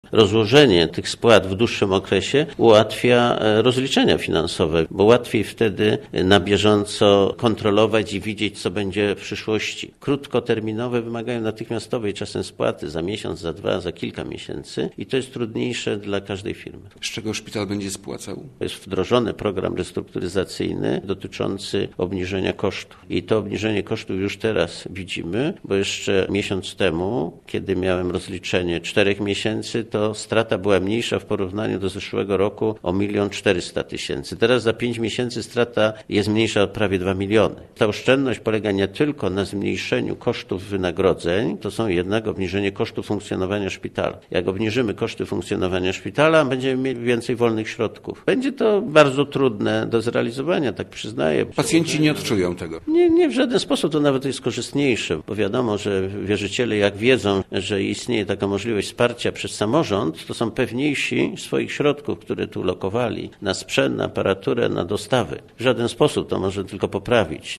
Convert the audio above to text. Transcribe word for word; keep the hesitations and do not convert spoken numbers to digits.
Rozłożenie tych spłat w dłuższym okresie ułatwia rozliczenia finansowe, bo łatwiej wtedy na bieżąco kontrolować i widzieć, co będzie w przyszłości. Krótkoterminowe wymagają natychmiastowej czasem spłaty za miesiąc, za dwa, za kilka miesięcy i to jest trudniejsze dla każdej firmy. Z czego szpital będzie spłacał? Jest wdrożony program restrukturyzacyjny dotyczący obniżenia kosztów. I to obniżenie kosztów już teraz widzimy, bo jeszcze miesiąc temu, kiedy miałem rozliczenie czterech miesięcy, to strata była mniejsza w porównaniu do zeszłego roku o milion czterysta tysięcy. Teraz za pięć miesięcy strata jest mniejsza o prawie dwa miliony. Ta oszczędność polega nie tylko na zmniejszeniu kosztów wynagrodzeń, to są jednak obniżenie kosztów funkcjonowania szpitala. Jak obniżymy koszty funkcjonowania szpitala, będziemy mieli więcej wolnych środków. Będzie to bardzo trudne do zrealizowania, tak przyznaję. Pacjenci nie odczują tego. Nie, nie w żaden sposób, to nawet jest korzystniejsze, bo wiadomo, że wierzyciele jak wiedzą, że istnieje taka możliwość wsparcia przez samorząd, to są pewniejsi swoich środków, które tu lokowali na sprzęt, na aparaturę, na dostawy. W żaden sposób to może tylko poprawić